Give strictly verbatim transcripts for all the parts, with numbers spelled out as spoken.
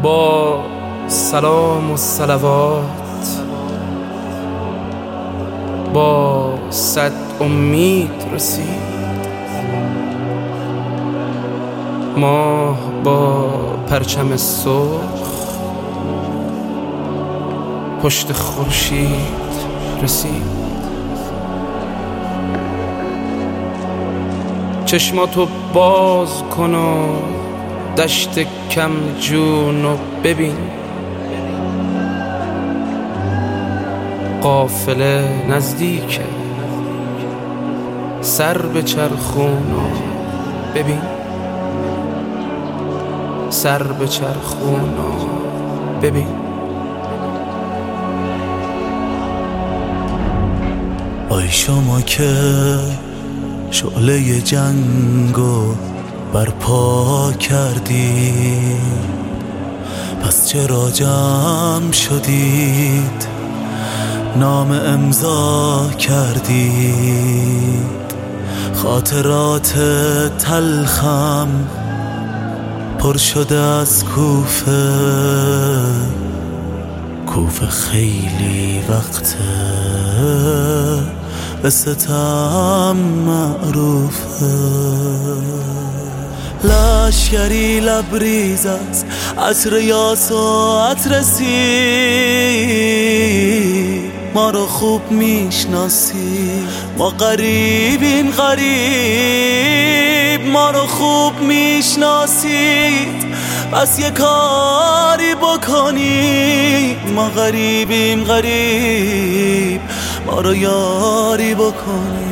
با سلام و صلوات، با صد امید رسید. ماه با پرچم سرخ پشت خورشید رسید. چشماتو باز کن و دشت کم جون و ببین، قافله نزدیکه، سر به چرخون و ببین، سر به چرخون و ببین. آی شما که شعله جنگو برپا کردید، پس چرا جمع شدید نام امضا کردید؟ خاطرات تلخم پر شده از کوفه، کوفه خیلی وقته به ستم معروفه. لشکری لبریز از عطر یاس و عطر سیب، ما رو خوب میشناسی، ما غریبیم غریب، ما رو خوب میشناسید، پس یه کاری بکنی، ما غریبیم غریب، ما رو یاری بکنی.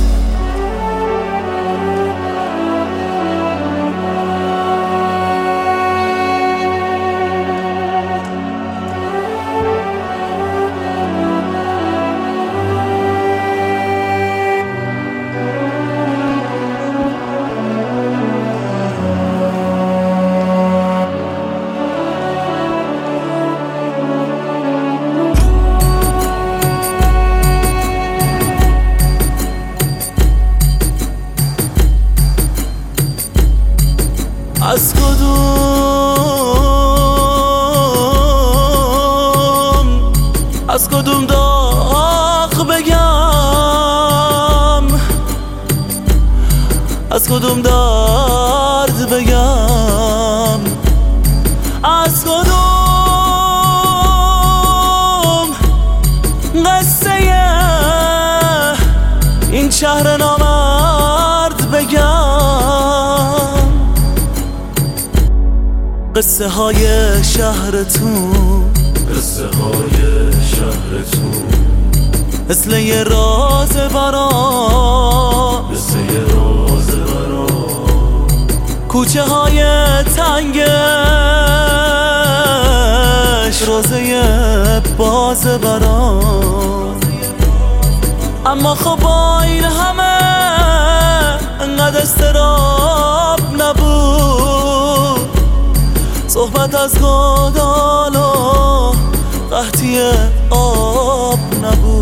از کدوم از کدوم داغ بگم، از کدوم درد بگم، از کدوم قصه این شهر نامرد بگم. قصه های شهرتون، قصه های شهرتون مثل یه راز برام، مثل یه راز برام. کوچه های تنگش روزه باز برام. اما خب با این همه انقدر استراب نبود، صحبت از گدال و قحطی آب نبود.